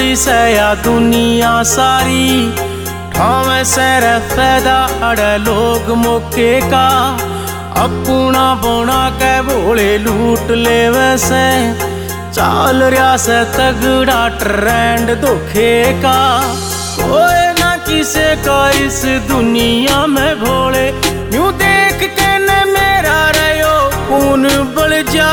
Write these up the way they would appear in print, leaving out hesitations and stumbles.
माड़ी से या दुनिया सारी ठावे से रे फायदा अड़े लोग मौके का अपना बोना के बोले लूट ले वैसे चाल रहा से तगड़ा ट्रेंड धोखे का कोई ना किसे का इस दुनिया में भोले यूं देख के न मेरा रहो खून बल जा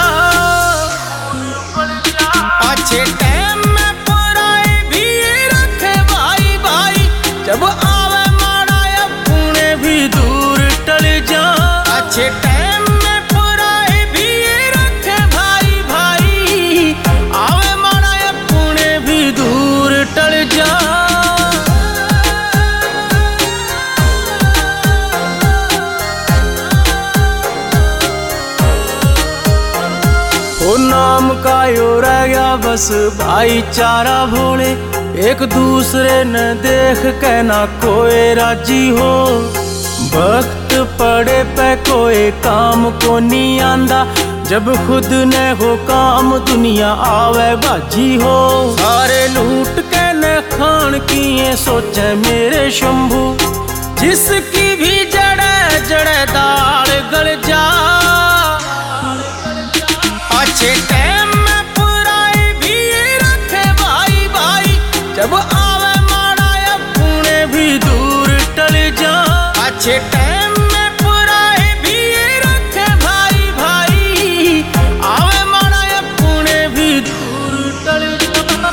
अच्छे टाइम में पराए भी रखे भाई भाई जब आवे माड़ा अपने भी दूर टल जा अच्छे टाइम में पराए भी रखे भाई भाई आवे माड़ा अपने भी दूर टल जा नाम का यो रह गया बस भाईचारा भोले एक दूसरे न देख के ना कोई राजी हो वक्त पड़े पे कोई काम को नहीं आंदा जब खुद ने हो काम दुनिया आवे बाजी हो सारे लूट के न खान की ये सोचे मेरे शंभू जिसकी भी जड़े जड़े दाल गल जा अच्छे टाइम में पराए भी रखे भाई भाई जब आवे माड़ा अपने भी दूर टल जा अच्छे टाइम में पराए भी रखे भाई भाई आवे माड़ा अपने भी दूर टल जा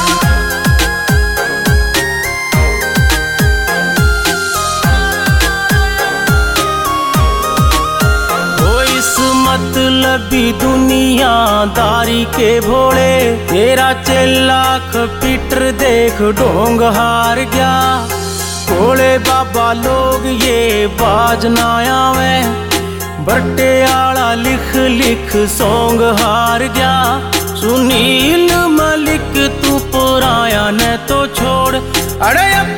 मतलबी दुनियादारी के भोले तेरा लाख पीटर देख ढोंग हार गया भोले बाबा लोग ये बाज ना आवे बट्टे आला लिख लिख सॉन्ग हार गया सुनील मलिक तू पुराया ने तो छोड़ अरे